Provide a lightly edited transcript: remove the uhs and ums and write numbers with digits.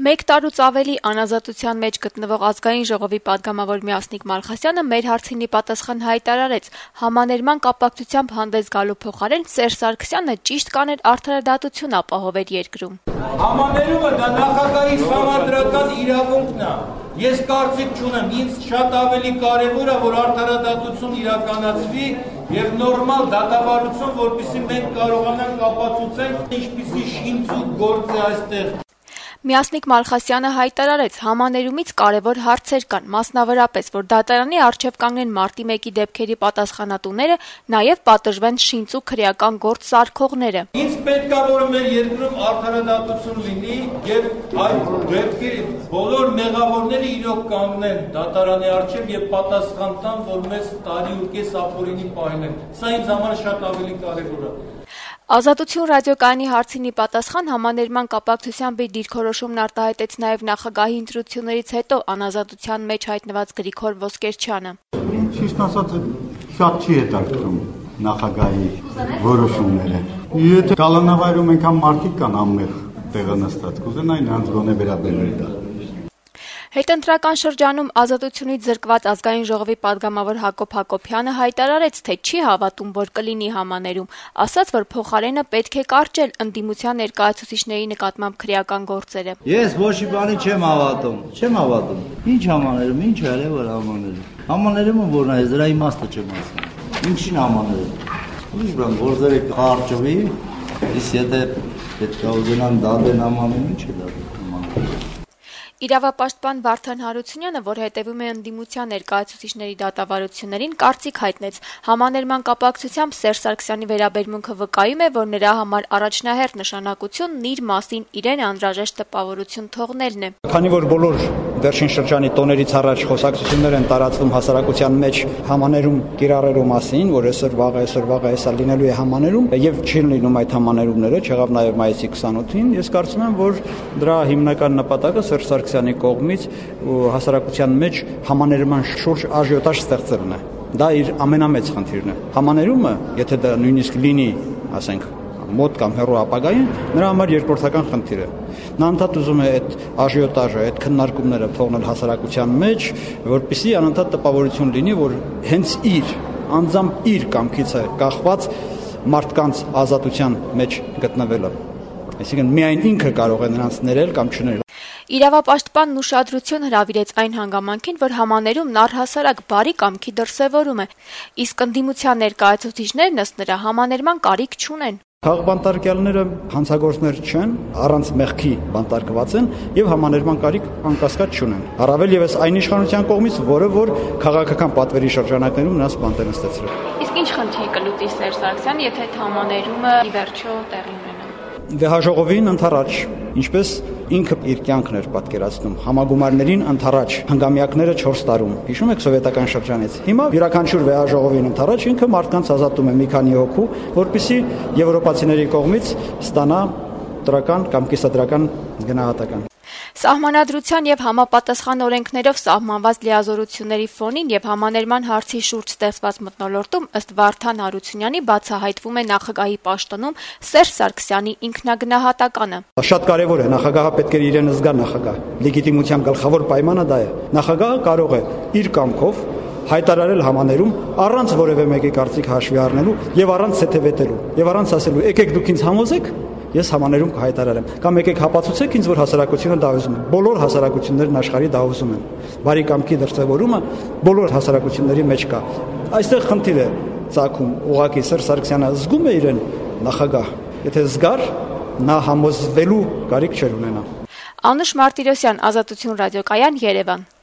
Մեկ տարուց ավելի անազատության մեջ գտնվող ազգային ժողովի պատգամավոր Միասնիկ Մալխասյանը մեր հարցինի պատասխան հայտարարեց. համաներման կապակցությամբ հանդես գալու փոխարեն Սերժ Սարգսյանը ճիշտ կաներ արդարադատություն ապահովեր երկրում։ Համաներումը դա նախագահի համադրական իրավունքն է։ Ես կարծիք չունեմ, ինձ շատ ավելի կարևոր է, որ արդարադատություն իրականացվի եւ նորմալ դատավարություն, որպեսզի մենք կարողանանք ապացուցենք ինչպիսի շինծու գործ է այստեղ։ Միասնիկ Մալխասյանը հայտարարեց, համաներումից կարևոր հարցեր կան, մասնավորապես, որ դատարանի առջև կանգնեն մարտի 1-ի դեպքերի պատասխանատուները, նաև պատժվեն շինծու քրեական գործ սարքողները։ Ինձ պետք է, որ մեր երկրում արդարադատություն լինի եւ այդ դեպքերի բոլոր մեղավորները իրոք կանգնեն դատարանի առջև եւ պատասխան տան, որ մեզ տարի ու կես ապօրինի պահել են։ Սա ինձ համար շատ ավելի կարևոր է։ Ազատություն ռադիոկայանի հարցինի պատասխան համաներման կապակցությամբ իր դիրքորոշումն արտահայտեց նաև նախագահի ընտրություններից հետո անազատության մեջ հայտնված Գրիգոր Ոսկերչյանը։ Ճիշտ ասած, շատ չի հետաքրքրում նախագահի որոշումները։ Եթե կալանավայրում այնքան մարդիկ կան անմեղ տեղը նստած, կուզենային նրանց գոնե վերաբերել դա։ Հետընտրական շրջանում ազատությունից զրկված ազգային ժողովի պատգամավոր Հակոբ Հակոբյանը հայտարարեց, թե չի հավատում, որ կլինի համաներում, ասաց, որ փոխարենը պետք է կարճել ընդդիմության ներկայացուցիչների նկատմամբ քրեական գործերը։ Ես ոչի բանի չեմ հավատում։ Ինչ համաներում, ինչ է որ համաներում։ Համաներումը որն է, դրա իմաստը չեմ ասում։ Ինչին համաներում։ Ուրիշ բան, գործերը կարճվի, իսկ եթե պետք է ուզենան դադեն համաներում, ինչ է դադեն։ Իրավապաշտպան Վարդան Հարությունյանը, որ հետևում է ընդդիմության ներկայացուցիչների դատավարություններին, կարծիք հայտնեց. համաներման կապակցությամբ Սերժ Սարգսյանի վերաբերմունքը վկայում է, որ նրա համար առաջնահերթ նշանակությունն իր մասին իրեն անհրաժեշտ տպավորություն թողնելն է։ Քանի որ բոլոր վերջին շրջանի տոներից առաջ խոսակցություններ են տարածվում հասարակության մեջ համաներում կիրառելու մասին, որ այսօր վաղը հեսա լինելու է համաներում, եւ չի լինում այդ համաներումները, չեղավ նաեւ մայիսի 28-ին, ես կարծում եմ, որ դրա հիմնական նպատակը Սերժ Սարգսյանի կողմից հասարակության մեջ համաներման շուրջ աժիոտաժ ստեղծելն է։ Դա իր ամենամեծ խնդիրն է։ Համաներումը, եթե դա նույնիսկ լինի, ասենք, մոտ կամ հեռու ապագային, նրա համար երկրորդական խնդիր է։ Նա անդադ ուզում է այդ աժիոտաժը, այդ քննարկումները թողնել հասարակության մեջ, որպեսզի անընդհատ տպավորություն լինի, որ հենց անձամբ իր կամքից է կախված մարդկանց ազատության մեջ գտնվելը։ Այսինքն միայն ինքը կարող է նրանց ներել կամ չներել։ Իրավապաշտպանն ուշադրություն հրավիրեց այն հանգամանքին, որ համաներումն առհասարակ բարի կամքի դրսևորում է, իսկ ընդդիմության ներկայացուցիչներն ըստ նրա համաներման կարիք չունեն։ Քաղաքբանտարկյալները հանցագործներ չեն, առանց մեղքի բանտարկված են եւ համաներման կարիք անկասկած չունեն։ Առավել եւս այն իշխանության կողմից, որ քաղաքական պատվերի շրջանակներում նրանց բանտ են ստացրել։ Իսկ ինչ խնդիր կլուծի Սերժ Սարգսյանը, եթե համաներումը ի վերջո տեղի ունենա։ Հաջողովին ընթառաջ, ինչպես ինքը իր կյանքն էր պատկերացնում, համագումարներին ընթառաջ, հանգամյակները 4 տարում, հիշում եք սովետական շրջանից։ Հիմա յուրաքանչյուր վեհաժողովին ընթառաջ ինքը մարդկանց ազատում է մի քանի հոգու, որպեսզի եվրոպացիների կողմից ստանա տրական կամ կիսադրական գնահատական։ Սահմանադրության եւ համապատասխան օրենքներով սահմանված լիազորությունների ֆոնին եւ համաներման հարցի շուրջ ստեղծված մթնոլորտում ըստ Վարդան Հարությունյանի բացահայտվում է նախագահի պաշտոնում Սերժ Սարգսյանի ինքնագնահատականը։ Շատ կարևոր է, նախագահը պետք է իրեն զգա նախագահ։ Լեգիտիմության գլխավոր պայմանը դա է։ Նախագահը կարող է իր կամքով հայտարարել համաներում առանց որևէ մեկի կարծիք հաշվի առնելու եւ առանց ցեթեվետելու եւ առանց ասելու եկեք դուք ինձ համոզեք, ես համաներում կհայտարարեմ, կամ եկեք հապացուցեք ինձ, որ հասարակությունը դա ուզում է։ Բոլոր հասարակություններն աշխարհի դա ուզում են։ Բարի կամքի դրսևորումը բոլոր հասարակությունների մեջ կա։ Այստեղ խնդիր է ծագում, ուղղակի Սերժ Սարգսյանը զգում է իրեն նախագահ։ Եթե զգար, նա համոզվելու կարիք չեր ունենա։ Անուշ Մարտիրոսյան, Ազատություն ռադիոկայան, Երևան։